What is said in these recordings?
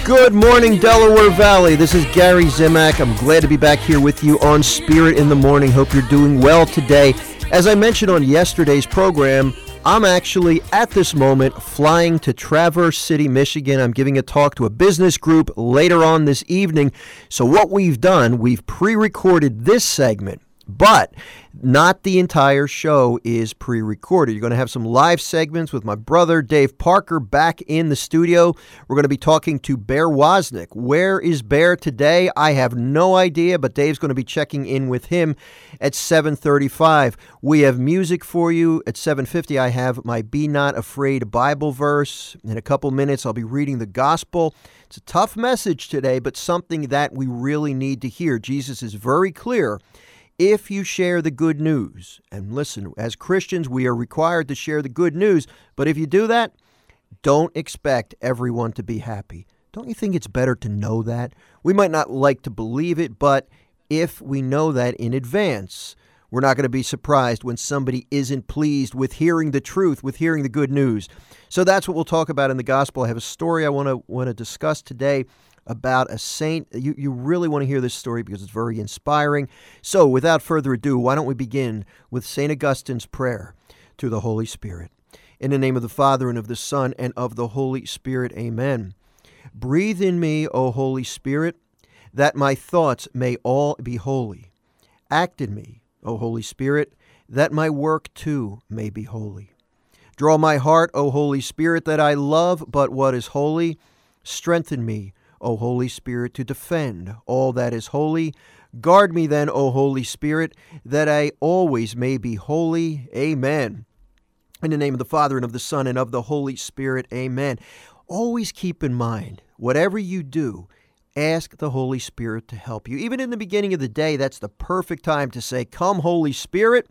Good morning, Delaware Valley. This is Gary Zimak. I'm glad to be back here with you on Spirit in the Morning. Hope you're doing well today. As I mentioned on yesterday's program, I'm actually at this moment flying to Traverse City, Michigan. I'm giving a talk to a business group later on this evening. So what we've done, we've pre-recorded this segment, but not the entire show is pre-recorded. You're going to have some live segments with my brother, Dave Parker, back in the studio. We're going to be talking to Bear Wozniak. Where is Bear today? I have no idea, but Dave's going to be checking in with him at 7:35. We have music for you at 7:50. I have my Be Not Afraid Bible verse. In a couple minutes, I'll be reading the gospel. It's a tough message today, but something that we really need to hear. Jesus is very clear. If you share the good news, and listen, as Christians, we are required to share the good news, but if you do that, don't expect everyone to be happy. Don't you think it's better to know that? We might not like to believe it, but if we know that in advance, we're not going to be surprised when somebody isn't pleased with hearing the truth, with hearing the good news. So that's what we'll talk about in the gospel. I have a story I want to discuss today about a saint. You really want to hear this story because it's very inspiring. So without further ado, why don't we begin with St. Augustine's prayer to the Holy Spirit. In the name of the Father, and of the Son, and of the Holy Spirit, amen. Breathe in me, O Holy Spirit, that my thoughts may all be holy. Act in me, O Holy Spirit, that my work too may be holy. Draw my heart, O Holy Spirit, that I love but what is holy. Strengthen me, O Holy Spirit, to defend all that is holy. Guard me then, O Holy Spirit, that I always may be holy. Amen. In the name of the Father, and of the Son, and of the Holy Spirit, amen. Always keep in mind, whatever you do, ask the Holy Spirit to help you. Even in the beginning of the day, that's the perfect time to say, "Come, Holy Spirit,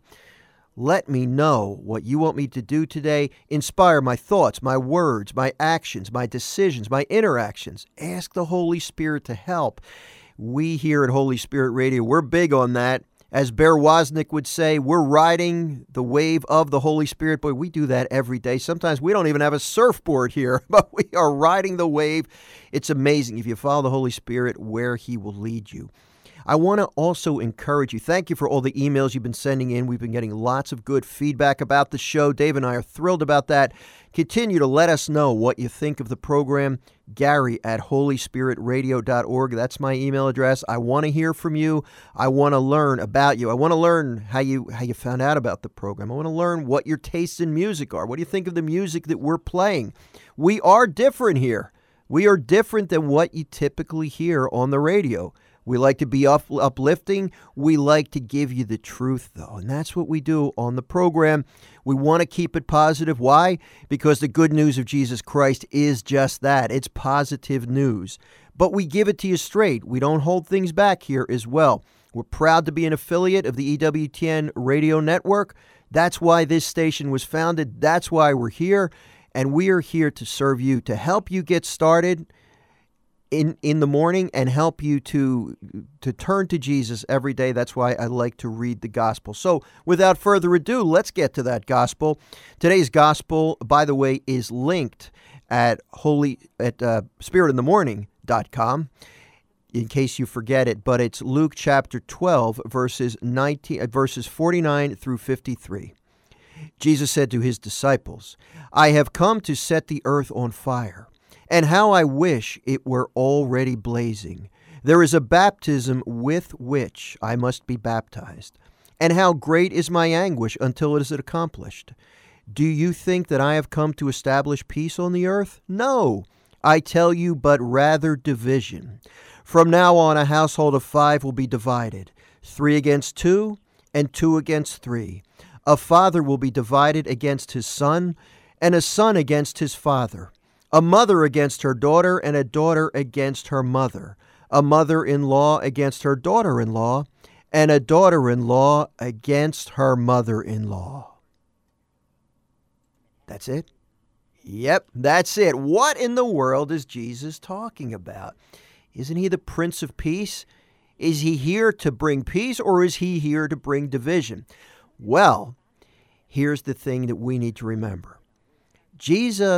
let me know what you want me to do today. Inspire my thoughts, my words, my actions, my decisions, my interactions." Ask the Holy Spirit to help. We here at Holy Spirit Radio, we're big on that. As Bear Wozniak would say, we're riding the wave of the Holy Spirit. Boy, we do that every day. Sometimes we don't even have a surfboard here, but we are riding the wave. It's amazing if you follow the Holy Spirit where He will lead you. I want to also encourage you. Thank you for all the emails you've been sending in. We've been getting lots of good feedback about the show. Dave and I are thrilled about that. Continue to let us know what you think of the program. Gary at holyspiritradio.org. That's my email address. I want to hear from you. I want to learn about you. I want to learn how you found out about the program. I want to learn what your tastes in music are. What do you think of the music that we're playing? We are different here. We are different than what you typically hear on the radio. We like to be uplifting. We like to give you the truth, though, and that's what we do on the program. We want to keep it positive. Why? Because the good news of Jesus Christ is just that. It's positive news. But we give it to you straight. We don't hold things back here as well. We're proud to be an affiliate of the EWTN radio network. That's why this station was founded. That's why we're here, and we are here to serve you, to help you get started in the morning and help you to turn to Jesus every day. That's why I like to read the gospel. So without further ado, let's get to that gospel. Today's gospel, by the way, is linked at spiritinthemorning.com in case you forget it, but it's Luke chapter 12 verses 49 through 53. Jesus said to his disciples, "I have come to set the earth on fire, and how I wish it were already blazing. There is a baptism with which I must be baptized, and how great is my anguish until it is accomplished. Do you think that I have come to establish peace on the earth? No, I tell you, but rather division. From now on, a household of 5 will be divided, 3 against 2, and 2 against 3. A father will be divided against his son, and a son against his father. A mother against her daughter, and a daughter against her mother. A mother-in-law against her daughter-in-law, and a daughter-in-law against her mother-in-law." That's it? Yep, that's it. What in the world is Jesus talking about? Isn't he the Prince of Peace? Is he here to bring peace, or is he here to bring division? Well, here's the thing that we need to remember. Jesus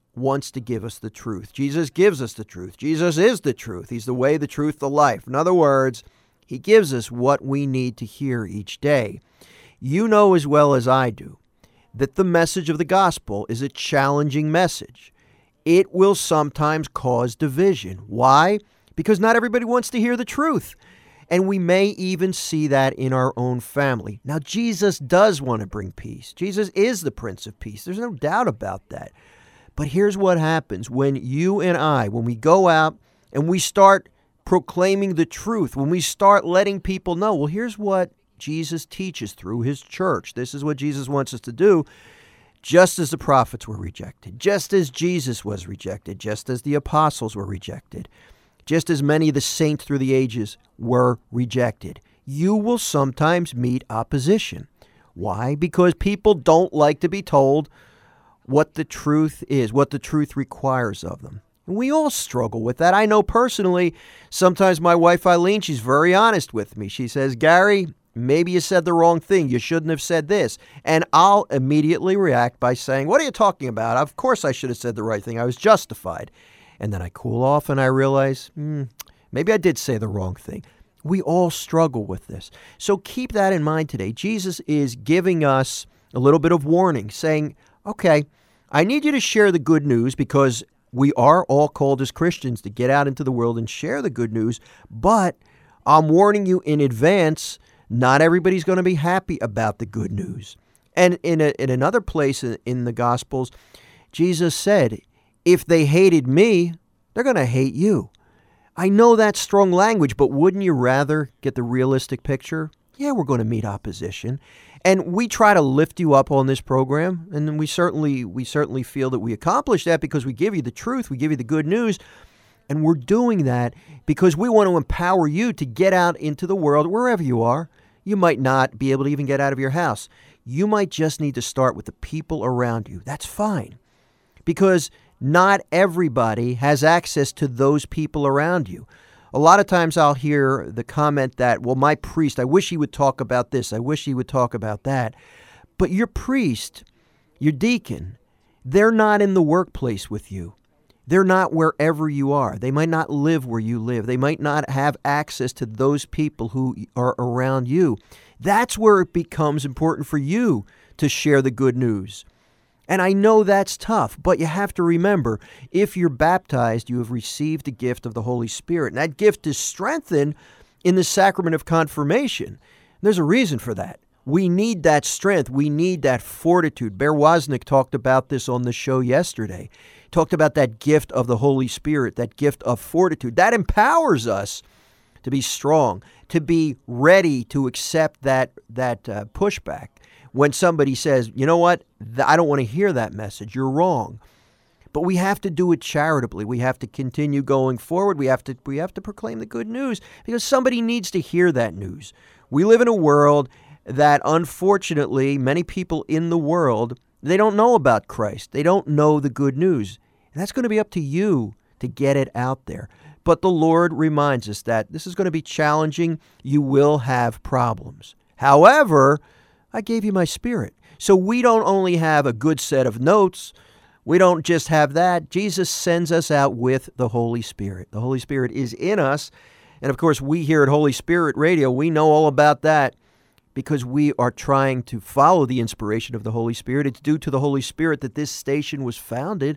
wants to give us the truth. Jesus gives us the truth. Jesus is the truth. He's the way, the truth, the life. In other words, he gives us what we need to hear each day. You know as well as I do that the message of the gospel is a challenging message. It will sometimes cause division. Why? Because not everybody wants to hear the truth. And we may even see that in our own family. Now, Jesus does want to bring peace. Jesus is the Prince of Peace. There's no doubt about that. But here's what happens when you and I, when we go out and we start proclaiming the truth, when we start letting people know, well, here's what Jesus teaches through his church. This is what Jesus wants us to do. Just as the prophets were rejected, just as Jesus was rejected, just as the apostles were rejected, just as many of the saints through the ages were rejected, you will sometimes meet opposition. Why? Because people don't like to be told what the truth is, what the truth requires of them. And we all struggle with that. I know personally, sometimes my wife Eileen, she's very honest with me. She says, Gary, maybe you said the wrong thing. You shouldn't have said this. And I'll immediately react by saying, what are you talking about? Of course I should have said the right thing. I was justified. And then I cool off and I realize, maybe I did say the wrong thing. We all struggle with this. So keep that in mind today. Jesus is giving us a little bit of warning, saying, okay, I need you to share the good news because we are all called as Christians to get out into the world and share the good news. But I'm warning you in advance, not everybody's going to be happy about the good news. And in another place in the Gospels, Jesus said, if they hated me, they're going to hate you. I know that's strong language, but wouldn't you rather get the realistic picture? Yeah, we're going to meet opposition. And we try to lift you up on this program, and we certainly feel that we accomplish that because we give you the truth, we give you the good news, and we're doing that because we want to empower you to get out into the world wherever you are. You might not be able to even get out of your house. You might just need to start with the people around you. That's fine, because not everybody has access to those people around you. A lot of times I'll hear the comment that, well, my priest, I wish he would talk about this. I wish he would talk about that. But your priest, your deacon, they're not in the workplace with you. They're not wherever you are. They might not live where you live. They might not have access to those people who are around you. That's where it becomes important for you to share the good news. And I know that's tough, but you have to remember, if you're baptized, you have received the gift of the Holy Spirit. And that gift is strengthened in the sacrament of confirmation. There's a reason for that. We need that strength. We need that fortitude. Bear Wozniak talked about this on the show yesterday. He talked about that gift of the Holy Spirit, that gift of fortitude. That empowers us to be strong, to be ready to accept that pushback. When somebody says, you know what, I don't want to hear that message, you're wrong. But we have to do it charitably. We have to continue going forward. We have to proclaim the good news because somebody needs to hear that news. We live in a world that, unfortunately, many people in the world, they don't know about Christ. They don't know the good news. And that's going to be up to you to get it out there. But the Lord reminds us that this is going to be challenging. You will have problems. However, I gave you my Spirit. So we don't only have a good set of notes. We don't just have that. Jesus sends us out with the Holy Spirit. The Holy Spirit is in us. And of course, we here at Holy Spirit Radio, we know all about that because we are trying to follow the inspiration of the Holy Spirit. It's due to the Holy Spirit that this station was founded.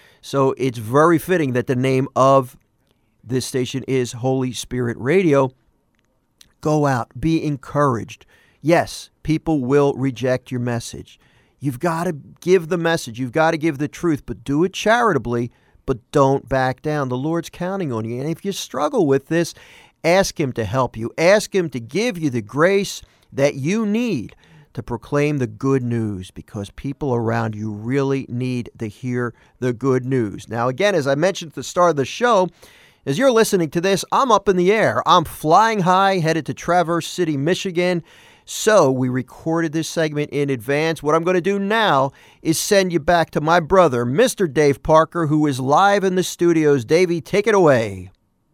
So it's very fitting that the name of this station is Holy Spirit Radio. Go out, be encouraged. Yes, people will reject your message. You've got to give the message. You've got to give the truth, but do it charitably, but don't back down. The Lord's counting on you. And if you struggle with this, ask Him to help you. Ask Him to give you the grace that you need to proclaim the good news because people around you really need to hear the good news. Now, again, as I mentioned at the start of the show, as you're listening to this, I'm up in the air. I'm flying high, headed to Traverse City, Michigan. So we recorded this segment in advance. What I'm going to do now is send you back to my brother, Mr. Dave Parker, who is live in the studios. Davey, take it away.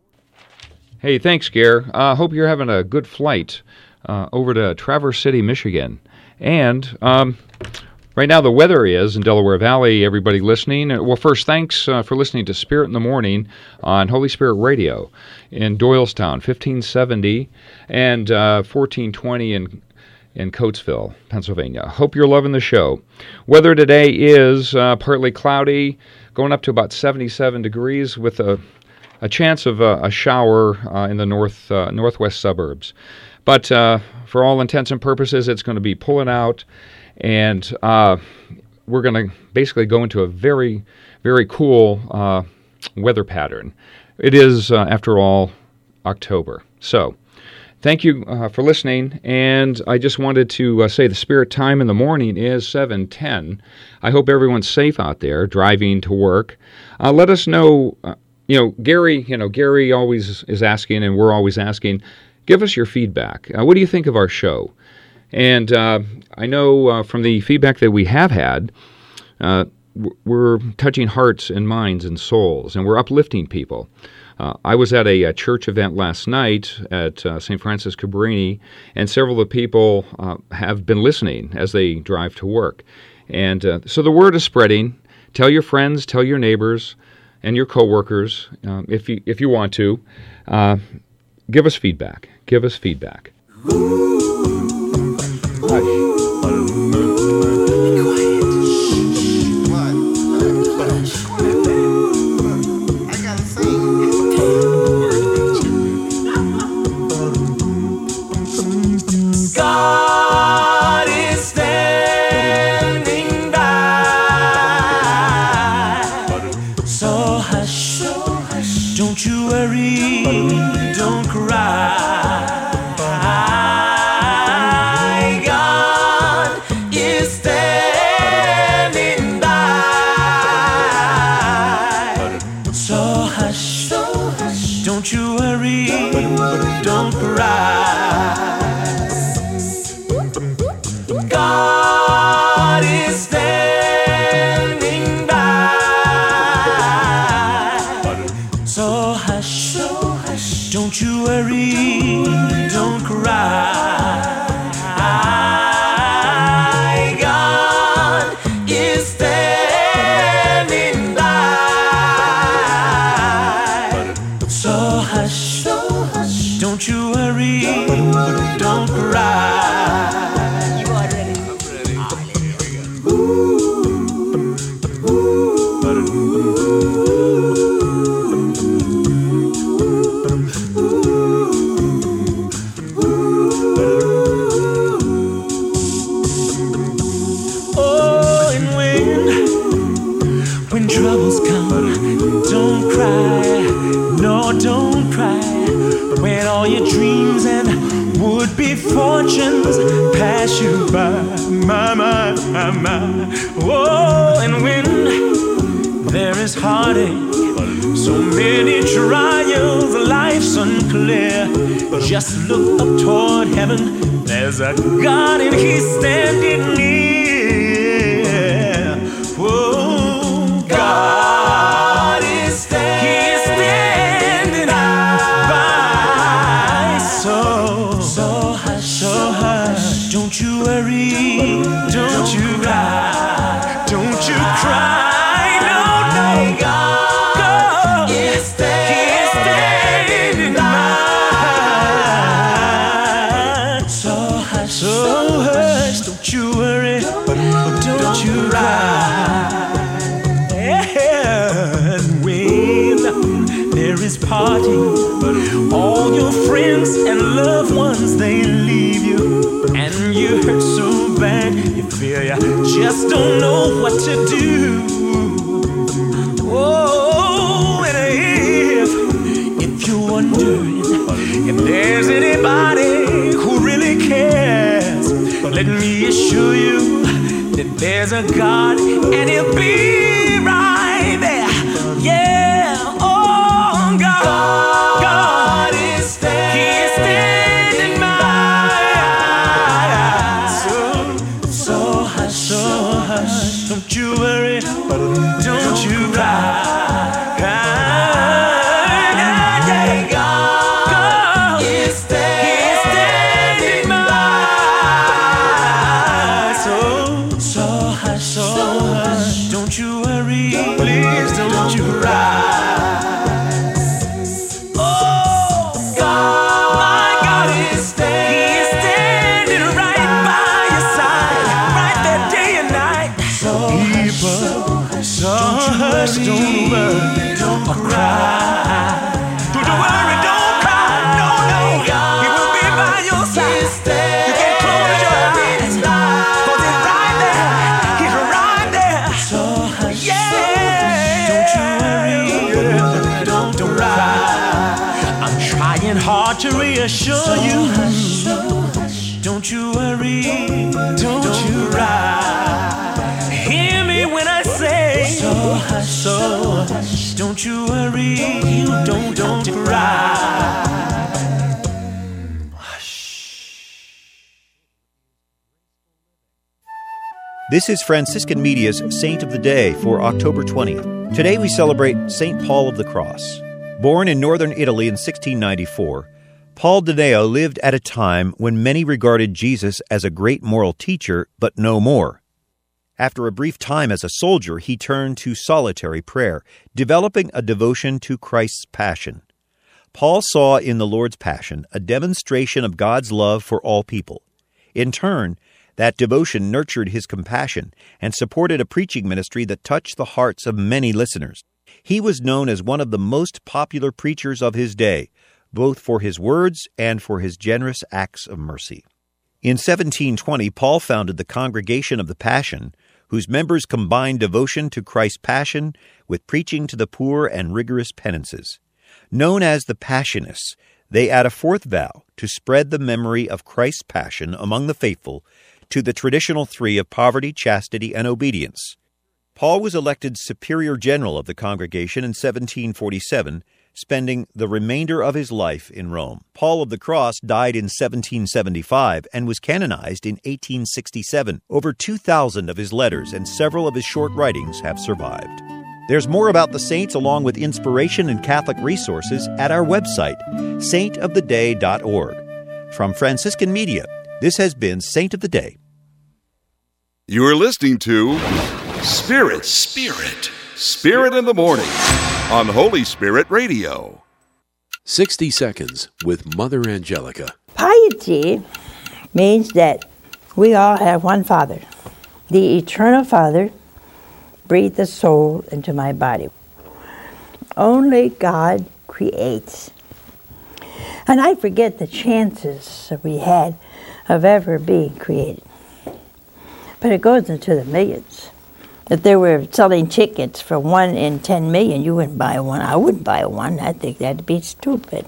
Hey, thanks, Gare. Hope you're having a good flight over to Traverse City, Michigan. And right Right now, the weather is in Delaware Valley. Everybody listening, well, first, thanks for listening to Spirit in the Morning on Holy Spirit Radio in Doylestown, 1570 and 1420 in Coatesville, Pennsylvania. Hope you're loving the show. Weather today is partly cloudy, going up to about 77 degrees with a chance of a shower in the northwest suburbs. But for all intents and purposes, it's going to be pulling out. And we're going to basically go into a very, very cool weather pattern. It is, after all, October. So thank you for listening. And I just wanted to say the spirit time in the morning is 7:10. I hope everyone's safe out there driving to work. Let us know, Gary always is asking, and we're always asking, give us your feedback. What do you think of our show? And I know from the feedback that we have had, we're touching hearts and minds and souls, and we're uplifting people. I was at a church event last night at St. Francis Cabrini, and several of the people have been listening as they drive to work. And so the word is spreading. Tell your friends, tell your neighbors, and your coworkers, if you want to. Give us feedback. Give us feedback. God is standing by. So hush, don't you worry, don't cry. God is standing by. So hush, don't you worry, don't cry. God is standing by. So hush, don't you worry, don't cry. God is standing by. So hush, don't you worry, don't cry. Troubles come, don't cry, no, don't cry. When all your dreams and would-be fortunes pass you by, my. Oh, and when there is heartache, so many trials, life's unclear, just look up toward heaven, there's a God and He's standing near. Whoa. God is standing by. So hush, don't you worry, don't you cry, don't you cry, no. God is standing by. So hush, don't you worry, don't you cry. And when there is parting, all your friends and loved ones, they leave you, and you hurt so bad, you fear you just don't know what to do. Oh, and if you're wondering if there's anybody who really cares, let me assure you that there's a God, and He'll be right there. Yeah, oh God is standing by. So hush, don't you worry, don't you cry. God is standing by. So hush. Just don't worry, don't cry. Don't worry, don't cry. No, no, He will be by your side. You can close your eyes, 'cause He's right there. He's right there. Yeah. Don't you worry, don't cry. I'm trying hard to reassure you. Don't you worry, don't you cry. Hear me when I say so. Don't you worry, don't cry. This is Franciscan Media's Saint of the Day for October 20th. Today we celebrate St. Paul of the Cross. Born in northern Italy in 1694, Paul de Neo lived at a time when many regarded Jesus as a great moral teacher, but no more. After a brief time as a soldier, he turned to solitary prayer, developing a devotion to Christ's passion. Paul saw in the Lord's Passion a demonstration of God's love for all people. In turn, that devotion nurtured his compassion and supported a preaching ministry that touched the hearts of many listeners. He was known as one of the most popular preachers of his day, both for his words and for his generous acts of mercy. In 1720, Paul founded the Congregation of the Passion, whose members combined devotion to Christ's passion with preaching to the poor and rigorous penances. Known as the Passionists, they add a fourth vow to spread the memory of Christ's passion among the faithful to the traditional three of poverty, chastity, and obedience. Paul was elected Superior General of the congregation in 1747, spending the remainder of his life in Rome. Paul of the Cross died in 1775 and was canonized in 1867. Over 2,000 of his letters and several of his short writings have survived. There's more about the saints along with inspiration and Catholic resources at our website, saintoftheday.org. From Franciscan Media, this has been Saint of the Day. You are listening to Spirit in the Morning on Holy Spirit Radio. 60 Seconds with Mother Angelica. Piety means that we all have one Father. The Eternal Father breathed the soul into my body. Only God creates. And I forget the chances that we had of ever being created. But it goes into the millions. If they were selling tickets for 1 in 10 million, you wouldn't buy one. I wouldn't buy one. I think that'd be stupid.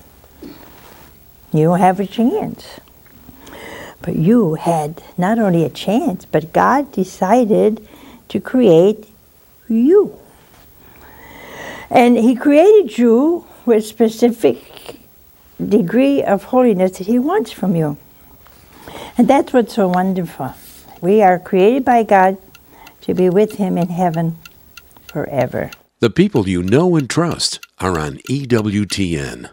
You don't have a chance. But you had not only a chance, but God decided to create you. And He created you with a specific degree of holiness that He wants from you. And that's what's so wonderful. We are created by God to be with Him in heaven forever. The people you know and trust are on EWTN.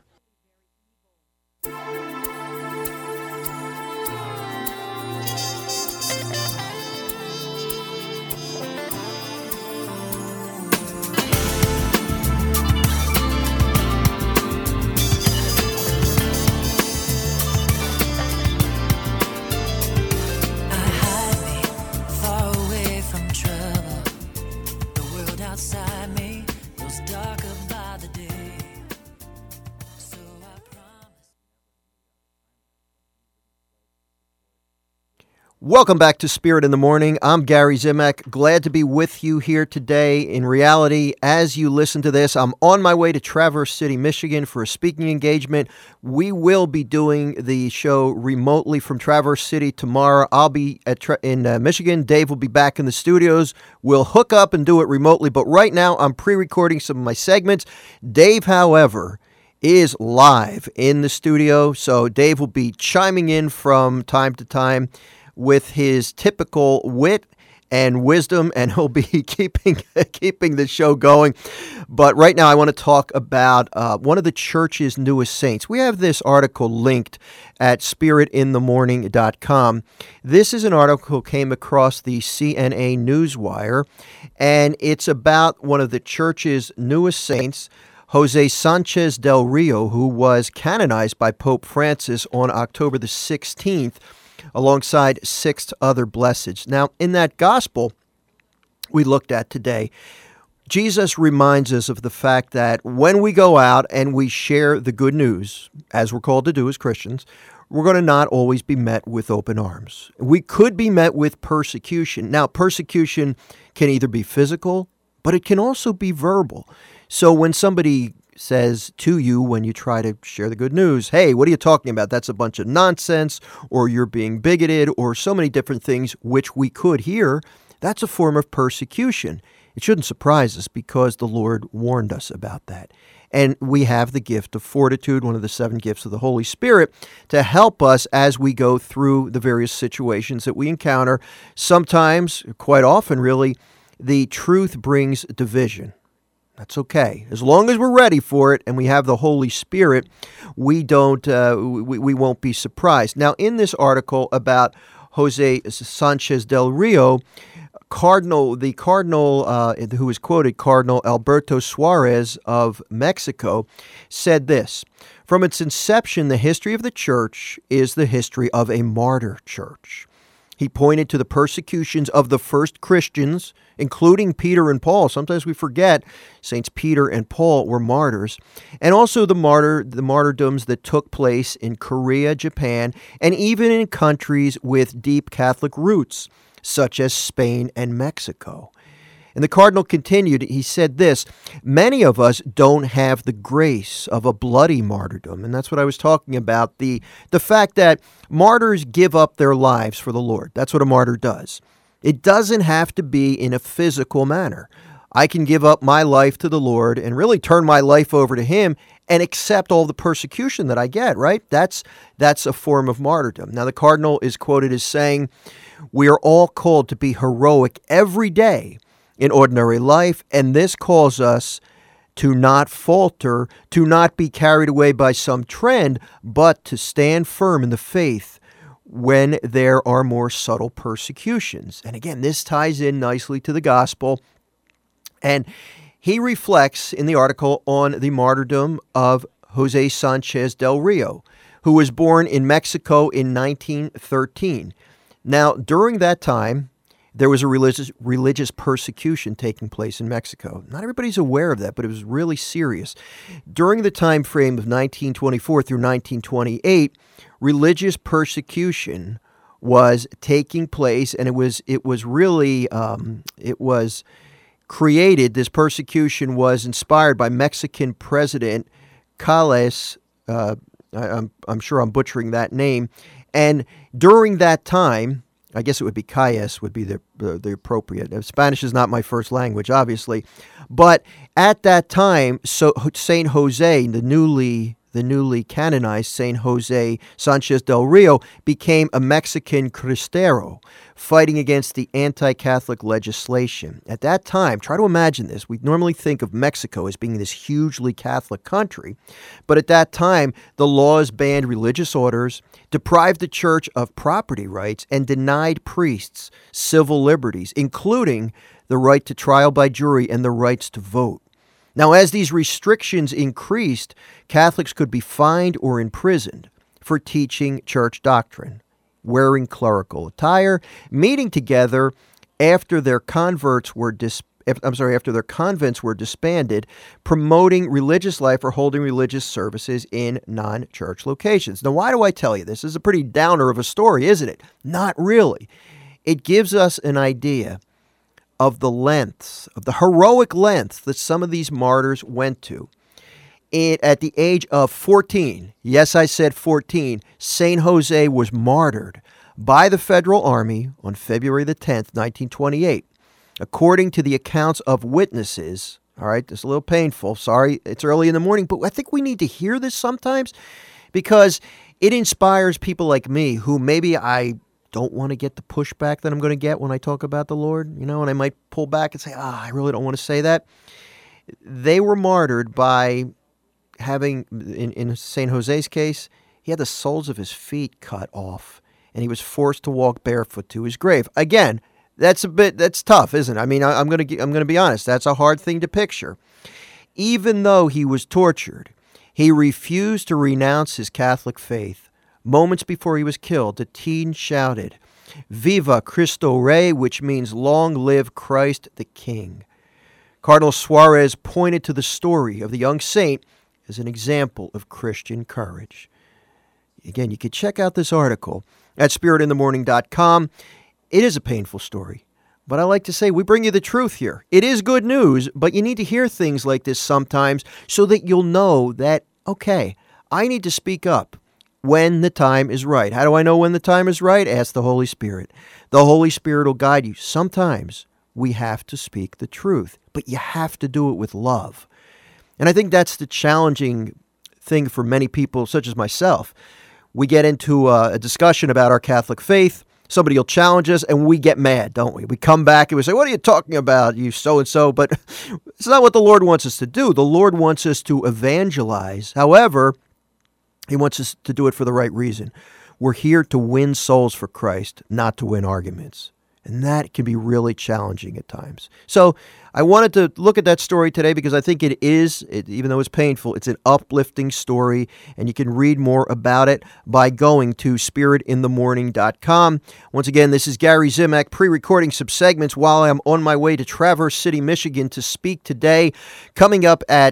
Welcome back to Spirit in the Morning. I'm Gary Zimak. Glad to be with you here today. In reality, as you listen to this, I'm on my way to Traverse City, Michigan for a speaking engagement. We will be doing the show remotely from Traverse City tomorrow. I'll be in Michigan. Dave will be back in the studios. We'll hook up and do it remotely. But right now, I'm pre-recording some of my segments. Dave, however, is live in the studio. So Dave will be chiming in from time to time with his typical wit and wisdom, and he'll be keeping the show going. But right now I want to talk about one of the church's newest saints. We have this article linked at spiritinthemorning.com. This is an article came across the CNA Newswire, and it's about one of the church's newest saints, Jose Sanchez del Rio, who was canonized by Pope Francis on October the 16th, alongside 6 other blesseds. Now, in that gospel we looked at today, Jesus reminds us of the fact that when we go out and we share the good news, as we're called to do as Christians, we're going to not always be met with open arms. We could be met with persecution. Now, persecution can either be physical, but it can also be verbal. So when somebody says to you when you try to share the good news, hey, what are you talking about? That's a bunch of nonsense, or you're being bigoted, or so many different things which we could hear, that's a form of persecution. It shouldn't surprise us because the Lord warned us about that. And we have the gift of fortitude, one of the 7 gifts of the Holy Spirit, to help us as we go through the various situations that we encounter. Sometimes, quite often really, the truth brings division. That's okay. As long as we're ready for it and we have the Holy Spirit, we won't be surprised. Now, in this article about Jose Sanchez del Rio, the cardinal who is quoted, Cardinal Alberto Suarez of Mexico, said this: "From its inception, the history of the church is the history of a martyr church." He pointed to the persecutions of the first Christians, including Peter and Paul. Sometimes we forget Saints Peter and Paul were martyrs. And also the martyrdoms that took place in Korea, Japan, and even in countries with deep Catholic roots, such as Spain and Mexico. And the cardinal continued, he said this: "Many of us don't have the grace of a bloody martyrdom." And that's what I was talking about, the fact that martyrs give up their lives for the Lord. That's what a martyr does. It doesn't have to be in a physical manner. I can give up my life to the Lord and really turn my life over to Him and accept all the persecution that I get, right? That's a form of martyrdom. Now, the cardinal is quoted as saying, "We are all called to be heroic every day in ordinary life, and this calls us to not falter, to not be carried away by some trend, but to stand firm in the faith when there are more subtle persecutions." And again, this ties in nicely to the gospel. And he reflects in the article on the martyrdom of Jose Sanchez del Rio, who was born in Mexico in 1913. Now, during that time, there was a religious persecution taking place in Mexico. Not everybody's aware of that, but it was really serious. During the time frame of 1924 through 1928, religious persecution was taking place, and it was created. This persecution was inspired by Mexican President Calles. I'm sure I'm butchering that name. And during that time, I guess it would be Calles would be the appropriate. Spanish is not my first language, obviously. But at that time, so Saint Jose, the newly canonized Saint Jose Sanchez del Rio, became a Mexican Cristero, fighting against the anti-Catholic legislation. At that time, try to imagine this. We normally think of Mexico as being this hugely Catholic country, but at that time, the laws banned religious orders, deprived the church of property rights, and denied priests civil liberties, including the right to trial by jury and the rights to vote. Now, as these restrictions increased, Catholics could be fined or imprisoned for teaching church doctrine, wearing clerical attire, meeting together after their convents were disbanded, promoting religious life or holding religious services in non-church locations. Now, why do I tell you this? This is a pretty downer of a story, isn't it? Not really. It gives us an idea of the lengths, of the heroic lengths that some of these martyrs went to. At the age of 14, yes, I said 14, Saint Jose was martyred by the Federal Army on February the 10th, 1928. According to the accounts of witnesses, all right, this is a little painful. Sorry, it's early in the morning, but I think we need to hear this sometimes because it inspires people like me who maybe I don't want to get the pushback that I'm going to get when I talk about the Lord, and I might pull back and say, I really don't want to say that. They were martyred by having, in St. Jose's case, he had the soles of his feet cut off, and he was forced to walk barefoot to his grave. Again, that's tough, isn't it? I mean, I'm going to be honest. That's a hard thing to picture. Even though he was tortured, he refused to renounce his Catholic faith. Moments before he was killed, the teen shouted, "Viva Cristo Rey," which means "Long live Christ the King." Cardinal Suarez pointed to the story of the young saint as an example of Christian courage. Again, you can check out this article at spiritinthemorning.com. It is a painful story, but I like to say we bring you the truth here. It is good news, but you need to hear things like this sometimes so that you'll know that, okay, I need to speak up when the time is right. How do I know when the time is right? Ask the Holy Spirit. The Holy Spirit will guide you. Sometimes we have to speak the truth, but you have to do it with love. And I think that's the challenging thing for many people, such as myself. We get into a discussion about our Catholic faith. Somebody will challenge us, and we get mad, don't we? We come back and we say, what are you talking about, you so-and-so? But it's not what the Lord wants us to do. The Lord wants us to evangelize. However, He wants us to do it for the right reason. We're here to win souls for Christ, not to win arguments. And that can be really challenging at times. So I wanted to look at that story today because I think even though it's painful, it's an uplifting story, and you can read more about it by going to spiritinthemorning.com. Once again, this is Gary Zimak, pre-recording some segments while I'm on my way to Traverse City, Michigan to speak today. Coming up at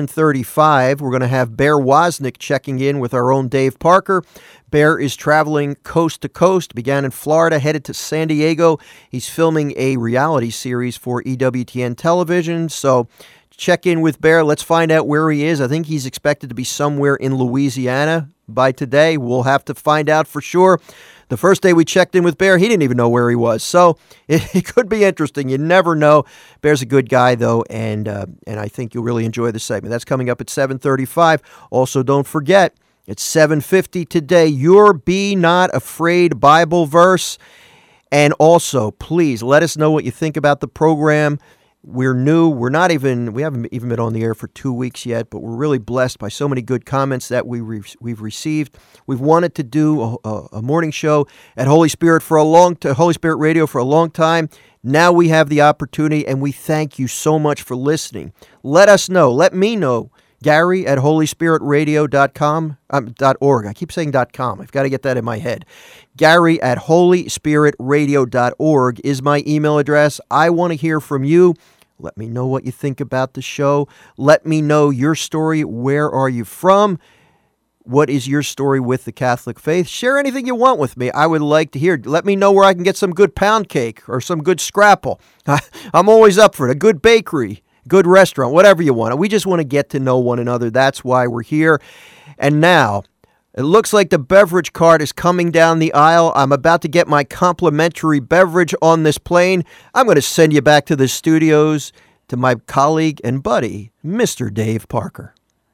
7:35, we're going to have Bear Wozniak checking in with our own Dave Parker. Bear is traveling coast to coast, began in Florida, headed to San Diego. He's filming a reality series for EWTN television, so check in with Bear. Let's find out where he is. I think he's expected to be somewhere in Louisiana by today. We'll have to find out for sure. The first day we checked in with Bear, he didn't even know where he was, so it could be interesting. You never know. Bear's a good guy, though, and I think you'll really enjoy the segment. That's coming up at 7:35. Also, don't forget, it's 7:50 today, your Be Not Afraid Bible verse. And also, please let us know what you think about the program. We're new. We haven't even been on the air for 2 weeks yet, but we're really blessed by so many good comments that we've received. We've wanted to do a morning show at Holy Spirit Holy Spirit Radio for a long time. Now we have the opportunity, and we thank you so much for listening. Let us know. Let me know. Gary at holyspiritradio.com.org. I keep saying .com. I've got to get that in my head. Gary at holyspiritradio.org is my email address. I want to hear from you. Let me know what you think about the show. Let me know your story. Where are you from? What is your story with the Catholic faith? Share anything you want with me. I would like to hear. Let me know where I can get some good pound cake or some good scrapple. I'm always up for it. A good bakery. Good restaurant, whatever you want. We just want to get to know one another. That's why we're here. And now, it looks like the beverage cart is coming down the aisle. I'm about to get my complimentary beverage on this plane. I'm going to send you back to the studios to my colleague and buddy, Mr. Dave Parker.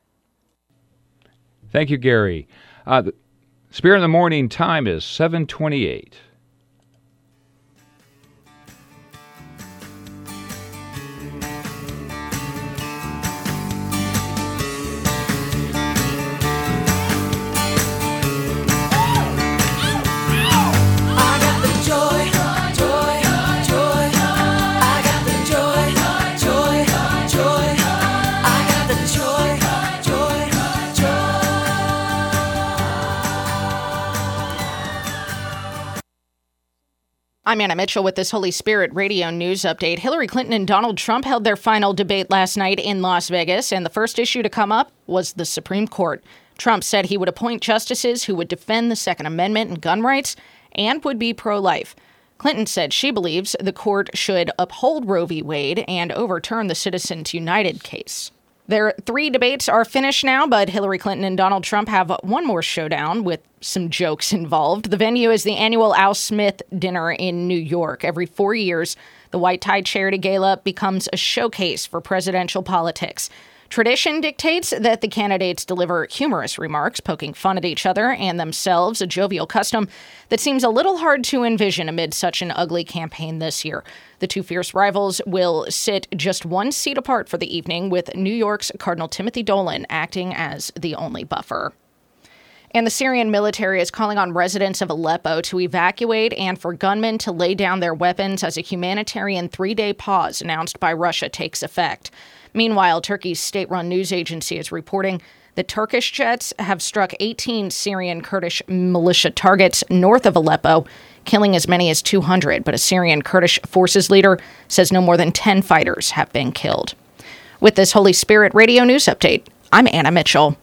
Thank you, Gary. Spirit in the Morning time is 7:28. I'm Anna Mitchell with this Holy Spirit Radio News Update. Hillary Clinton and Donald Trump held their final debate last night in Las Vegas, and the first issue to come up was the Supreme Court. Trump said he would appoint justices who would defend the Second Amendment and gun rights and would be pro-life. Clinton said she believes the court should uphold Roe v. Wade and overturn the Citizens United case. Their 3 debates are finished now, but Hillary Clinton and Donald Trump have one more showdown with some jokes involved. The venue is the annual Al Smith Dinner in New York. Every 4 years, the White Tie Charity Gala becomes a showcase for presidential politics. Tradition dictates that the candidates deliver humorous remarks, poking fun at each other and themselves, a jovial custom that seems a little hard to envision amid such an ugly campaign this year. The two fierce rivals will sit just one seat apart for the evening, with New York's Cardinal Timothy Dolan acting as the only buffer. And the Syrian military is calling on residents of Aleppo to evacuate and for gunmen to lay down their weapons as a humanitarian 3-day pause announced by Russia takes effect. Meanwhile, Turkey's state-run news agency is reporting that Turkish jets have struck 18 Syrian Kurdish militia targets north of Aleppo, killing as many as 200, but a Syrian Kurdish forces leader says no more than 10 fighters have been killed. With this Holy Spirit Radio News Update, I'm Anna Mitchell.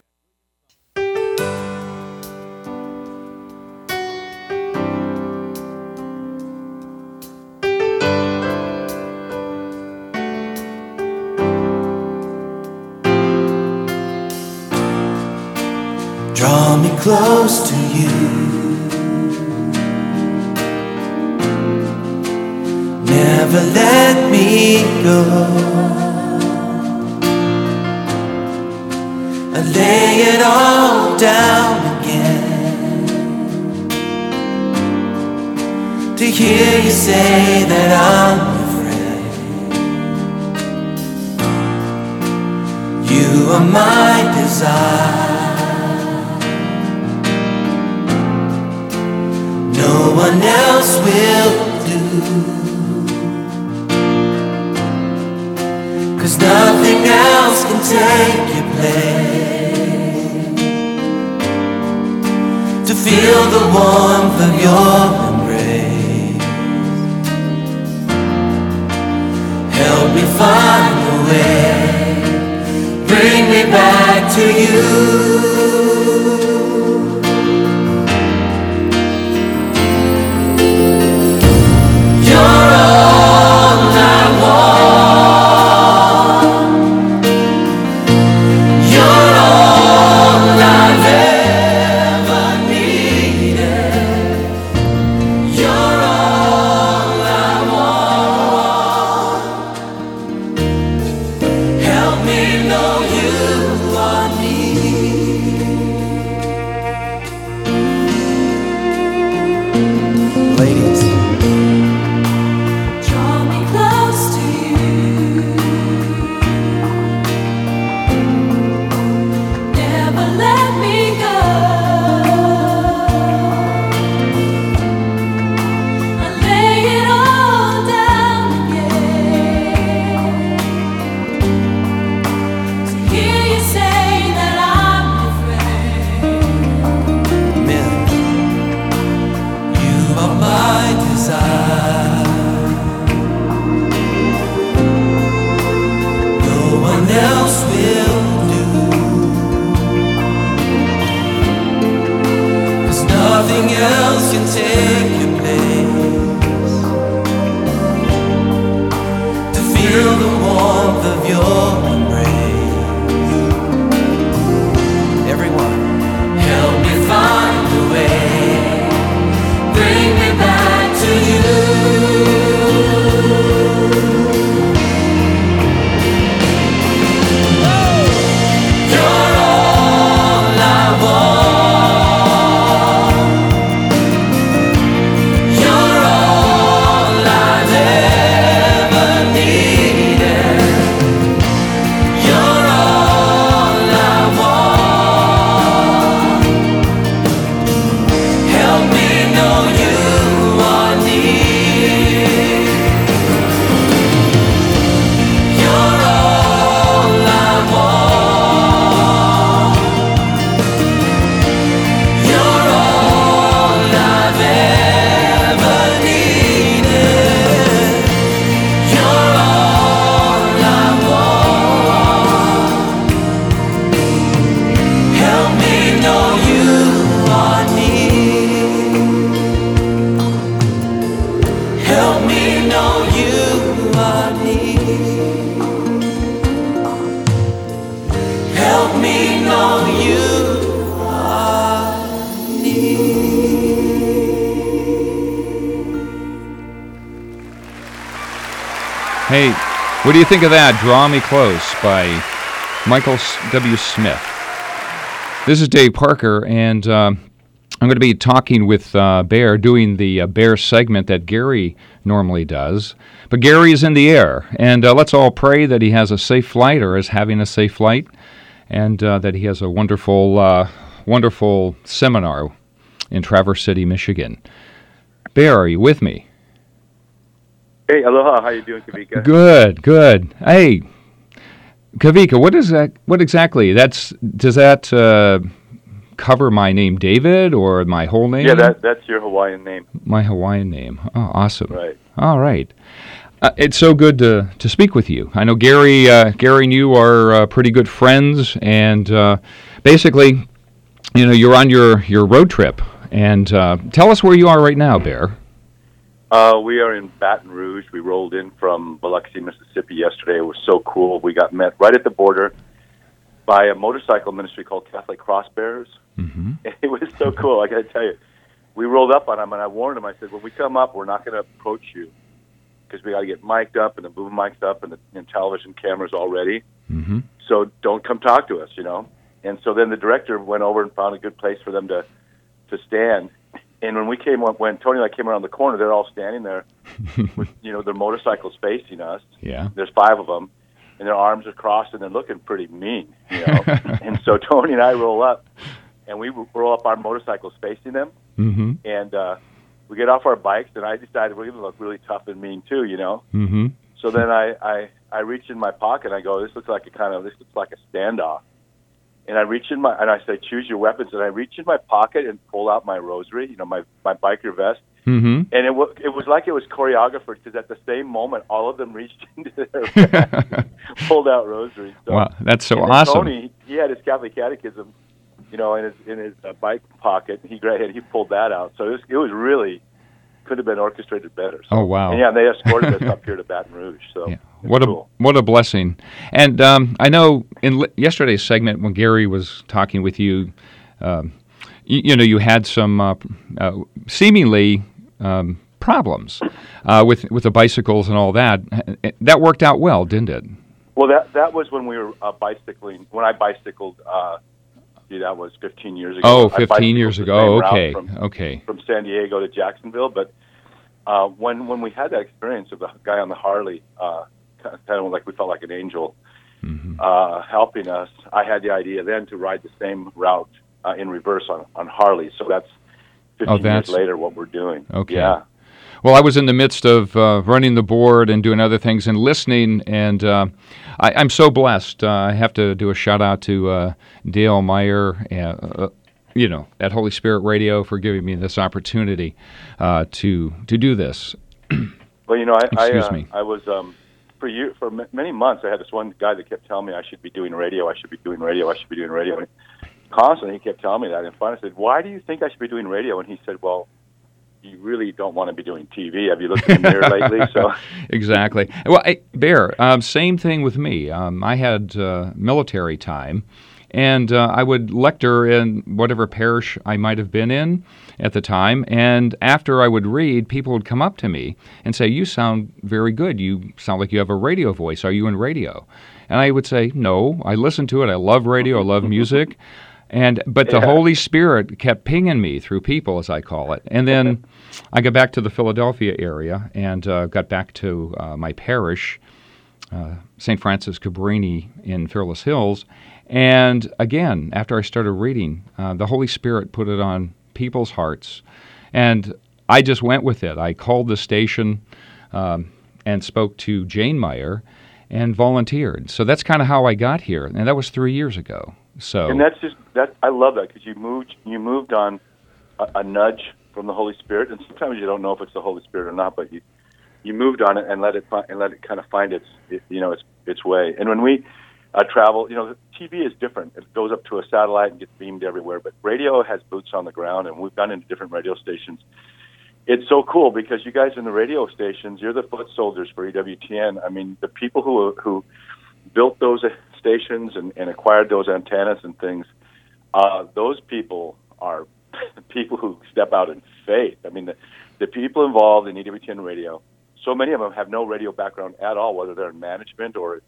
Draw me close to you. Never let me go. I lay it all down again to hear you say that I'm your friend. You are my desire. No one else will do, 'cause nothing else can take your place. To feel the warmth of your embrace, help me find a way, bring me back to you. Hey, what do you think of that? Draw Me Close by Michael W. Smith. This is Dave Parker, and I'm going to be talking with Bear, doing the Bear segment that Gary normally does. But Gary is in the air, and let's all pray that he has a safe flight, or is having a safe flight, and that he has a wonderful, wonderful seminar in Traverse City, Michigan. Bear, are you with me? Hey, aloha. How you doing, Kavika? Good, good. Hey, Kavika, what is that? What exactly? Does that cover my name, David, or my whole name? Yeah, that's your Hawaiian name. My Hawaiian name. Oh, awesome. Right. All right. It's so good to speak with you. I know Gary and you are pretty good friends, and basically, you're on your road trip. And tell us where you are right now, Bear. We are in Baton Rouge. We rolled in from Biloxi, Mississippi yesterday. It was so cool. We got met right at the border by a motorcycle ministry called Catholic Cross Bearers. Mm-hmm. It was so cool. I got to tell you, we rolled up on them, and I warned them. I said, when we come up, we're not going to approach you because we got to get mic'd up and the boom mic'd up and television cameras all ready. Mm-hmm. So don't come talk to us, And so then the director went over and found a good place for them to stand. And when Tony and I came around the corner, they're all standing there with, their motorcycles facing us. Yeah. There's 5 of them, and their arms are crossed, and they're looking pretty mean, And so Tony and I roll up, and we roll up our motorcycles facing them. Mm-hmm. And we get off our bikes, and I decided we're going to look really tough and mean too, Mm-hmm. So then I reach in my pocket, and I go, this looks like a standoff. And I reach in and I say, choose your weapons. And I reach in my pocket and pull out my rosary, my biker vest. Mm-hmm. And it was like it was choreographed, because at the same moment, all of them reached into their vest, pulled out rosaries. So, wow, that's so awesome. Tony, he had his Catholic Catechism, in his bike pocket. He pulled that out. So it was really could have been orchestrated better. So, oh wow! And they escorted us up here to Baton Rouge. So. Yeah. What a blessing. And I know in yesterday's segment when Gary was talking with you, you had some seemingly problems with the bicycles and all that. That worked out well, didn't it? Well, that was when we were bicycling. When I bicycled, that was 15 years ago. Oh, 15 years ago. Okay. From San Diego to Jacksonville, but when we had that experience of the guy on the Harley. Kind of like we felt like an angel helping us. I had the idea then to ride the same route in reverse on Harley. So that's 15 years later what we're doing. Okay. Yeah. Well, I was in the midst of running the board and doing other things and listening, and I'm so blessed. I have to do a shout out to Dale Meyer, at Holy Spirit Radio for giving me this opportunity to do this. Well, Excuse me. I was. For many months, I had this one guy that kept telling me I should be doing radio, And constantly he kept telling me that. And finally I said, why do you think I should be doing radio? And he said, well, you really don't want to be doing TV. Have you looked in the mirror lately? So Exactly. Well, Bear, same thing with me. I had military time, and I would lecture in whatever parish I might have been in at the time, and after I would read, people would come up to me and say, you sound very good. You sound like you have a radio voice. Are you in radio? And I would say, no, I listen to it. I love radio. I love music. But the Holy Spirit kept pinging me through people, as I call it. And then I got back to the Philadelphia area and got back to my parish, St. Francis Cabrini in Fairless Hills. And again, after I started reading, the Holy Spirit put it on people's hearts, and I just went with it. I called the station and spoke to Jane Meyer and volunteered. So that's kind of how I got here, and that was 3 years ago. So, and I love that, because you moved on a nudge from the Holy Spirit, and sometimes you don't know if it's the Holy Spirit or not, but you moved on it and let it kind of find its way. And when we travel, TV is different. It goes up to a satellite and gets beamed everywhere, but radio has boots on the ground, and we've gone into different radio stations. It's so cool because you guys in the radio stations, you're the foot soldiers for EWTN. I mean, the people who built those stations and acquired those antennas and things, those people are people who step out in faith. I mean, the people involved in EWTN radio, so many of them have no radio background at all, whether they're in management or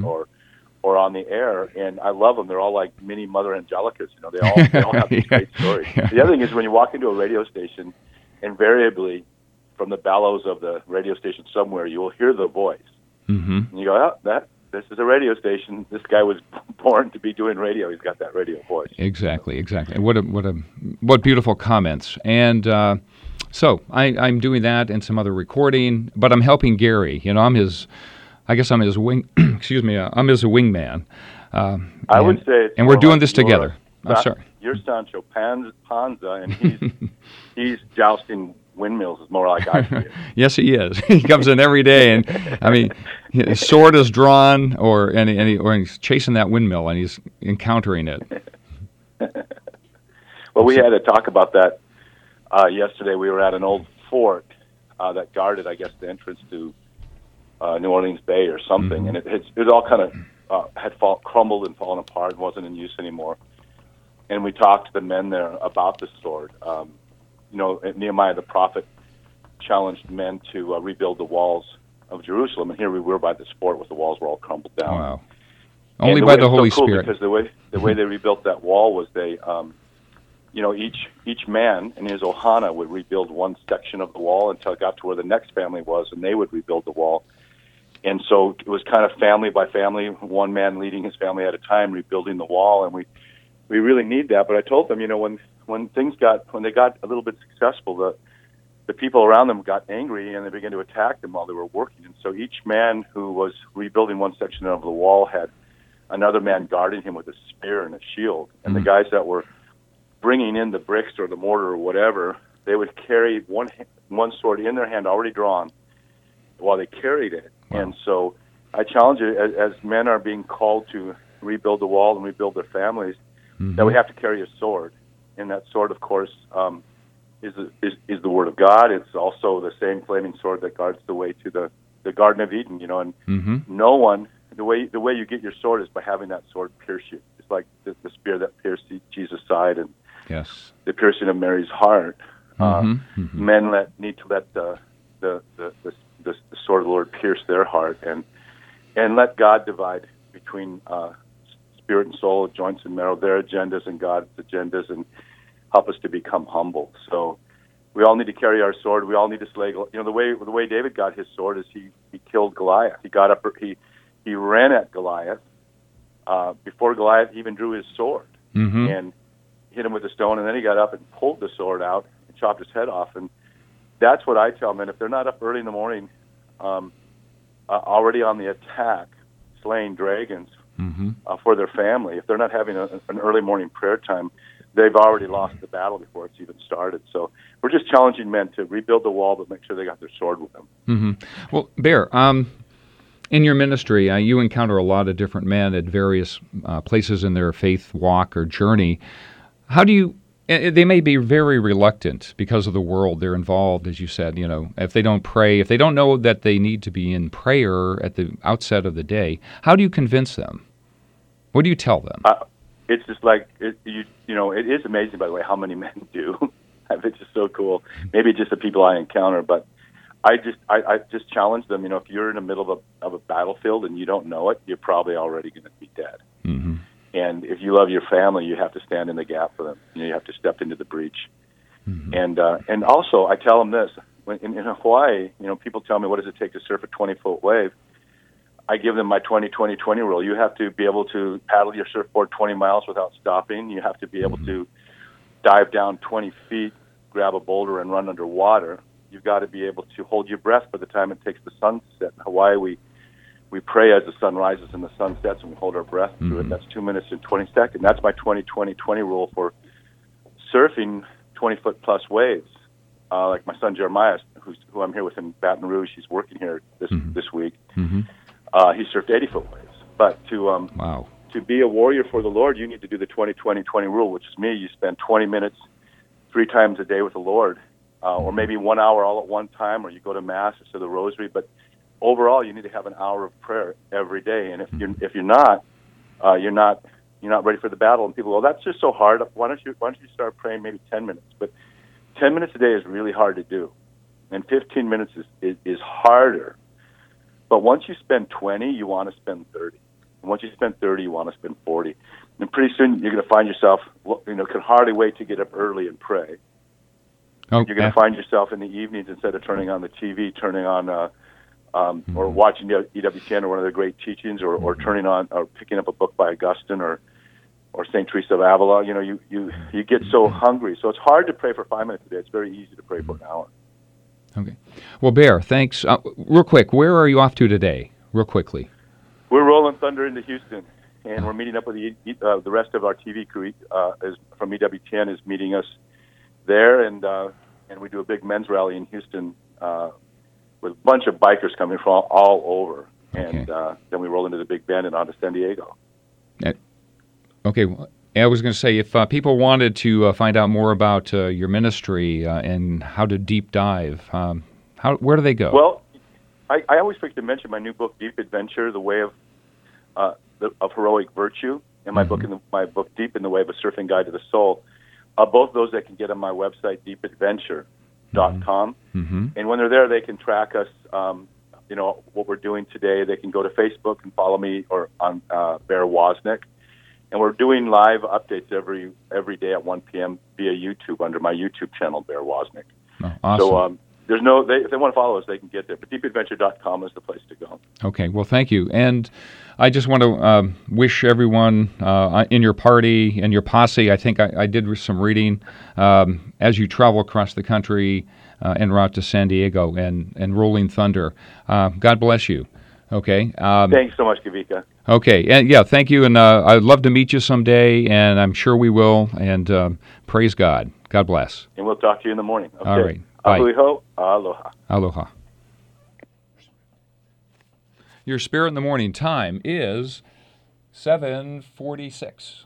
on the air, and I love them. They're all like mini Mother Angelicas. They all have these great stories. Yeah. The other thing is when you walk into a radio station, invariably from the bellows of the radio station somewhere, you will hear the voice. Mm-hmm. And you go, this is a radio station. This guy was born to be doing radio. He's got that radio voice. Exactly. What beautiful comments. And so I'm doing that and some other recording, but I'm helping Gary. I'm his I guess I'm his wing. Excuse me. I'm his wingman. I would say, and we're doing this together. I'm sorry. You're Sancho Panza, and he's jousting windmills. Is more like I see it. Yes, he is. He comes in every day, and I mean, his sword is drawn, or he's chasing that windmill, and he's encountering it. Well, we had to talk about that yesterday. We were at an old fort that guarded, I guess, the entrance to New Orleans Bay or something, and it all kind of had crumbled and fallen apart and wasn't in use anymore. And we talked to the men there about the sword. Nehemiah the prophet challenged men to rebuild the walls of Jerusalem, and here we were by this fort where the walls were all crumbled down. Wow! Only by the Holy Spirit. Because the way they rebuilt that wall was they, each man in his ohana would rebuild one section of the wall until it got to where the next family was, and they would rebuild the wall. And so it was kind of family by family, one man leading his family at a time, rebuilding the wall, and we really need that. But I told them, when they got a little bit successful, the people around them got angry and they began to attack them while they were working. And so each man who was rebuilding one section of the wall had another man guarding him with a spear and a shield. And the guys that were bringing in the bricks or the mortar or whatever, they would carry one sword in their hand already drawn while they carried it. Wow. And so I challenge you, as men are being called to rebuild the wall and rebuild their families, that we have to carry a sword. And that sword, of course, is the Word of God. It's also the same flaming sword that guards the way to the Garden of Eden. And no one, the way you get your sword is by having that sword pierce you. It's like the spear that pierced Jesus' side and the piercing of Mary's heart. Men need to let the sword of the Lord pierce their heart and let God divide between spirit and soul, joints and marrow, their agendas and God's agendas, and help us to become humble. So we all need to carry our sword. We all need to slay. The way David got his sword is he killed Goliath. He got up. He ran at Goliath before Goliath even drew his sword and hit him with a stone. And then he got up and pulled the sword out and chopped his head off. And that's what I tell men: if they're not up early in the morning, already on the attack, slaying dragons. For their family, if they're not having an early morning prayer time, they've already lost the battle before it's even started. So we're just challenging men to rebuild the wall, but make sure they got their sword with them. Well, Bear, in your ministry, you encounter a lot of different men at various places in their faith walk or journey. How do you? They may be very reluctant because of the world they're involved, as you said. If they don't pray, if they don't know that they need to be in prayer at the outset of the day, how do you convince them? What do you tell them? It's just like it is amazing, by the way, how many men do. It's just so cool. Maybe just the people I encounter, but I just challenge them. If you're in the middle of a battlefield and you don't know it, you're probably already going to be dead. And if you love your family, you have to stand in the gap for them. You have to step into the breach. And also, I tell them this: in Hawaii, people tell me, what does it take to surf a 20-foot wave? I give them my 20-20-20 rule. You have to be able to paddle your surfboard 20 miles without stopping. You have to be able to dive down 20 feet, grab a boulder, and run underwater. You've got to be able to hold your breath by the time it takes the sunset. In Hawaii, we pray as the sun rises and the sun sets, and we hold our breath through it. That's 2 minutes and 20 seconds. That's my 20-20-20 rule for surfing 20-foot plus waves. Like my son Jeremiah, who I'm here with in Baton Rouge, he's working here this week. He surfed 80-foot waves. But to be a warrior for the Lord, you need to do the 20-20-20 rule, which is me. You spend 20 minutes 3 times a day with the Lord, or maybe 1 hour all at one time, or you go to Mass or to the Rosary. But overall, you need to have an hour of prayer every day. And if you're not ready for the battle. And people go, that's just so hard. Why don't you start praying maybe 10 minutes? But 10 minutes a day is really hard to do, and 15 minutes is harder. But once you spend 20, you want to spend 30. And once you spend 30, you want to spend 40. And pretty soon you're going to find yourself, can hardly wait to get up early and pray. Okay. You're going to find yourself in the evenings, instead of turning on the TV, turning on or watching EWTN or one of their great teachings, or turning on or picking up a book by Augustine or St. Teresa of Avila. You get so hungry. So it's hard to pray for 5 minutes a day. It's very easy to pray for an hour. Okay. Well, Bear, thanks. Real quick, where are you off to today? real quickly. We're rolling thunder into Houston, and we're meeting up with the rest of our TV crew from EWTN is meeting us there, and we do a big men's rally in Houston with a bunch of bikers coming from all over, and then we roll into the Big Bend and on to San Diego. Okay. I was going to say, if people wanted to find out more about your ministry and how to deep dive, where do they go? Well, I always forget to mention my new book, Deep Adventure: The Way of Heroic Virtue, and my my book, Deep in the Way of a Surfing Guide to the Soul. Both those they can get on my website, deepadventure.com. And when they're there, they can track us. What we're doing today. They can go to Facebook and follow me or on Bear Wozniak. And we're doing live updates every day at 1 p.m. via YouTube under my YouTube channel, Bear Wozniak. Oh, awesome. So if they want to follow us, they can get there. But deepadventure.com is the place to go. Okay, well, thank you. And I just want to wish everyone in your party and your posse, I think I did some reading, as you travel across the country en route to San Diego and Rolling Thunder. God bless you. Okay. Thanks so much, Kavika. Okay, and thank you, and I'd love to meet you someday, and I'm sure we will, and praise God. God bless. And we'll talk to you in the morning. Okay. All right. Bye. Aloha. Aloha. Your Spirit in the Morning time is 7:46.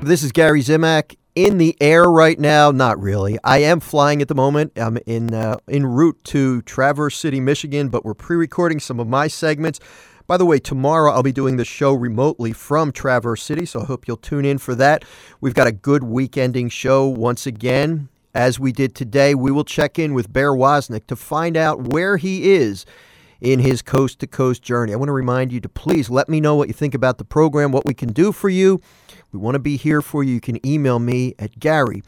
This is Gary Zimak in the air right now. Not really. I am flying at the moment. I'm en route to Traverse City, Michigan, but we're pre-recording some of my segments. By the way, tomorrow I'll be doing the show remotely from Traverse City, so I hope you'll tune in for that. We've got a good weekending show once again. As we did today, we will check in with Bear Wozniak to find out where he is in his coast-to-coast journey. I want to remind you to please let me know what you think about the program, what we can do for you. We want to be here for you. You can email me at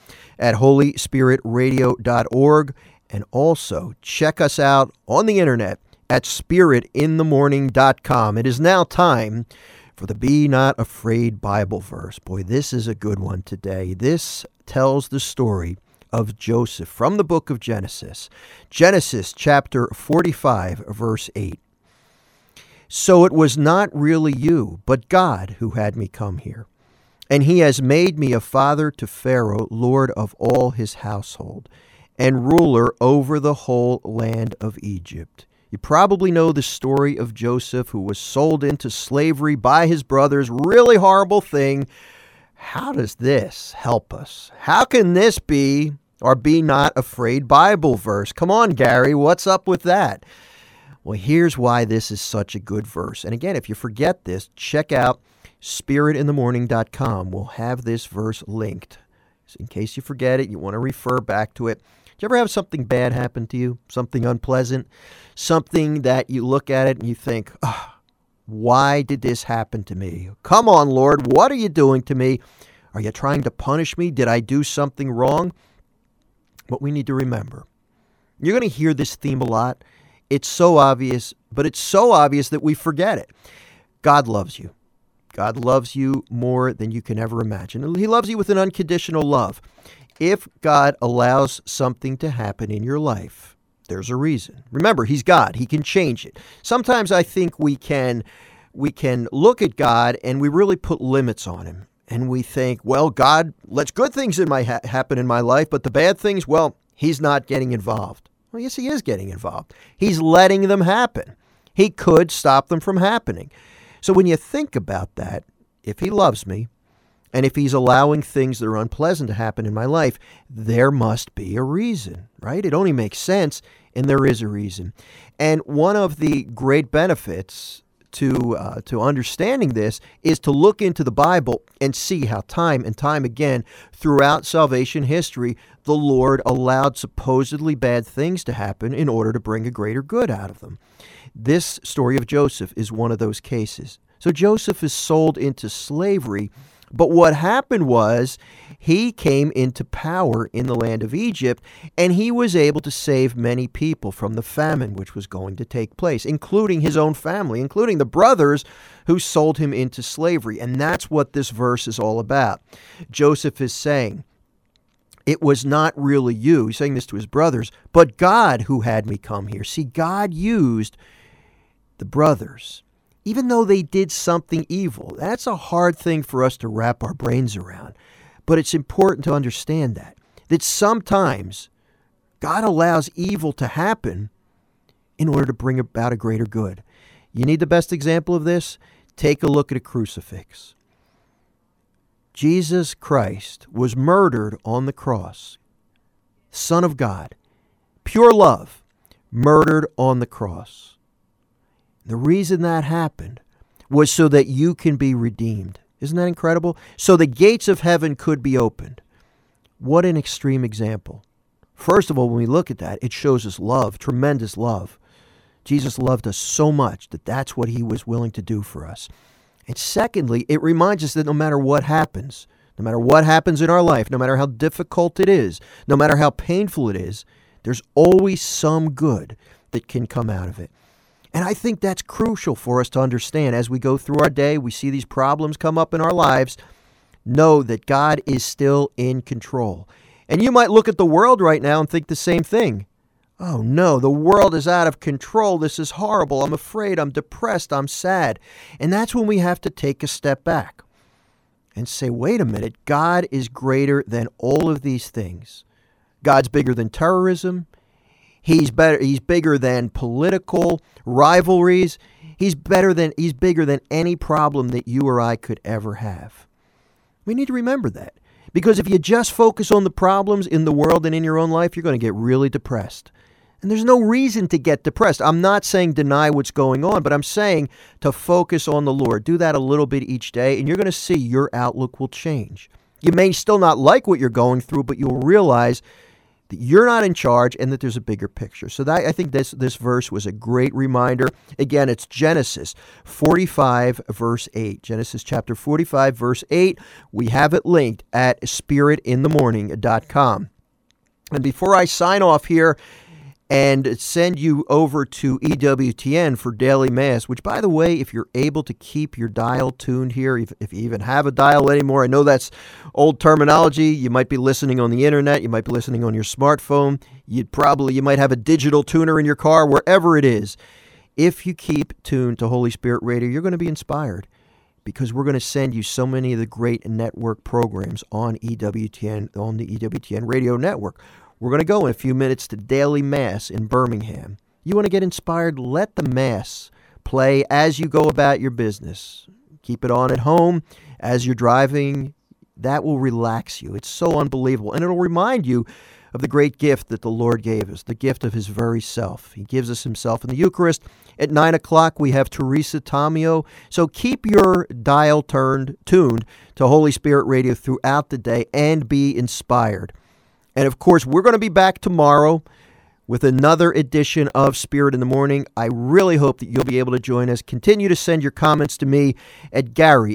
gary@holyspiritradio.org, and also check us out on the internet at spiritinthemorning.com. It is now time for the Be Not Afraid Bible verse. Boy, this is a good one today. This tells the story of Joseph from the book of Genesis. Genesis chapter 45, verse 8. So it was not really you, but God who had me come here. And he has made me a father to Pharaoh, lord of all his household, and ruler over the whole land of Egypt. You probably know the story of Joseph, who was sold into slavery by his brothers. Really horrible thing. How does this help us? How can this be our Be Not Afraid Bible verse? Come on, Gary, what's up with that? Well, here's why this is such a good verse. And again, if you forget this, check out spiritinthemorning.com. We'll have this verse linked. So in case you forget it, you want to refer back to it. Do you ever have something bad happen to you? Something unpleasant? Something that you look at it and you think, why did this happen to me? Come on, Lord, what are you doing to me? Are you trying to punish me? Did I do something wrong? What we need to remember. You're going to hear this theme a lot. It's so obvious, but it's so obvious that we forget it. God loves you. God loves you more than you can ever imagine. He loves you with an unconditional love. If God allows something to happen in your life, there's a reason. Remember, he's God. He can change it. Sometimes I think we can look at God and we really put limits on him. And we think, well, God lets good things happen in my life, but the bad things, well, he's not getting involved. Well, yes, he is getting involved. He's letting them happen. He could stop them from happening. So when you think about that, if he loves me, and if he's allowing things that are unpleasant to happen in my life, there must be a reason, right? It only makes sense, and there is a reason. And one of the great benefits to understanding this is to look into the Bible and see how time and time again throughout salvation history, the Lord allowed supposedly bad things to happen in order to bring a greater good out of them. This story of Joseph is one of those cases. So Joseph is sold into slavery, but what happened was he came into power in the land of Egypt, and he was able to save many people from the famine which was going to take place, including his own family, including the brothers who sold him into slavery. And that's what this verse is all about. Joseph is saying, it was not really you, he's saying this to his brothers, but God who had me come here. See, God used the brothers, even though they did something evil. That's a hard thing for us to wrap our brains around. But it's important to understand that sometimes God allows evil to happen in order to bring about a greater good. You need the best example of this? Take a look at a crucifix. Jesus Christ was murdered on the cross. Son of God, pure love, murdered on the cross. The reason that happened was so that you can be redeemed. Isn't that incredible? So the gates of heaven could be opened. What an extreme example. First of all, when we look at that, it shows us love, tremendous love. Jesus loved us so much that that's what he was willing to do for us. And secondly, it reminds us that no matter what happens in our life, no matter how difficult it is, no matter how painful it is, there's always some good that can come out of it. And I think that's crucial for us to understand. As we go through our day, we see these problems come up in our lives. Know that God is still in control. And you might look at the world right now and think the same thing. Oh no, the world is out of control. This is horrible. I'm afraid. I'm depressed. I'm sad. And that's when we have to take a step back and say, wait a minute, God is greater than all of these things. God's bigger than terrorism. He's bigger than political rivalries. He's bigger than any problem that you or I could ever have. We need to remember that. Because if you just focus on the problems in the world and in your own life, you're going to get really depressed. And there's no reason to get depressed. I'm not saying deny what's going on, but I'm saying to focus on the Lord. Do that a little bit each day, and you're going to see your outlook will change. You may still not like what you're going through, but you'll realize that you're not in charge and that there's a bigger picture. So I think this verse was a great reminder. Again, it's Genesis 45, verse 8. Genesis chapter 45, verse 8. We have it linked at spiritinthemorning.com. And before I sign off here and send you over to EWTN for Daily Mass, which, by the way, if you're able to keep your dial tuned here, if you even have a dial anymore, I know that's old terminology. You might be listening on the internet. You might be listening on your smartphone. You might have a digital tuner in your car, wherever it is. If you keep tuned to Holy Spirit Radio, you're going to be inspired, because we're going to send you so many of the great network programs on EWTN, on the EWTN Radio Network. We're going to go in a few minutes to Daily Mass in Birmingham. You want to get inspired? Let the Mass play as you go about your business. Keep it on at home as you're driving. That will relax you. It's so unbelievable. And it'll remind you of the great gift that the Lord gave us, the gift of his very self. He gives us himself in the Eucharist. At 9 o'clock, we have Teresa Tomeo. So keep your dial tuned to Holy Spirit Radio throughout the day and be inspired. And, of course, we're going to be back tomorrow with another edition of Spirit in the Morning. I really hope that you'll be able to join us. Continue to send your comments to me at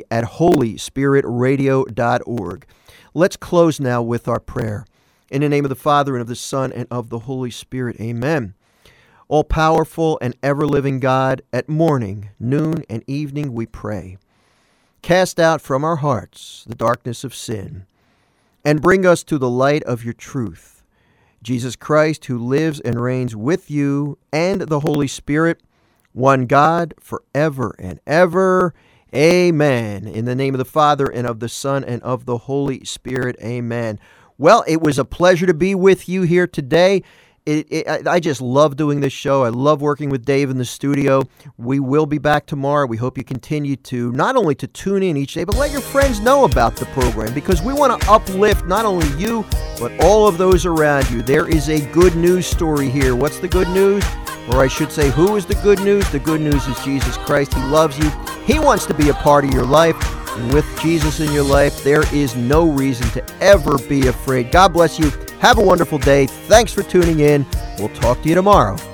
Gary@HolySpiritRadio.org. Let's close now with our prayer. In the name of the Father, and of the Son, and of the Holy Spirit, amen. All-powerful and ever-living God, at morning, noon, and evening we pray. Cast out from our hearts the darkness of sin, and bring us to the light of your truth. Jesus Christ, who lives and reigns with you and the Holy Spirit, one God, forever and ever. Amen. In the name of the Father, and of the Son, and of the Holy Spirit, amen. Well, it was a pleasure to be with you here today. I just love doing this show. I love working with Dave in the studio. We will be back tomorrow. We hope you continue to not only to tune in each day, but let your friends know about the program, because we want to uplift not only you, but all of those around you. There is a good news story here. What's the good news? Or I should say, who is the good news? The good news is Jesus Christ. He loves you. He wants to be a part of your life. And with Jesus in your life, there is no reason to ever be afraid. God bless you. Have a wonderful day. Thanks for tuning in. We'll talk to you tomorrow.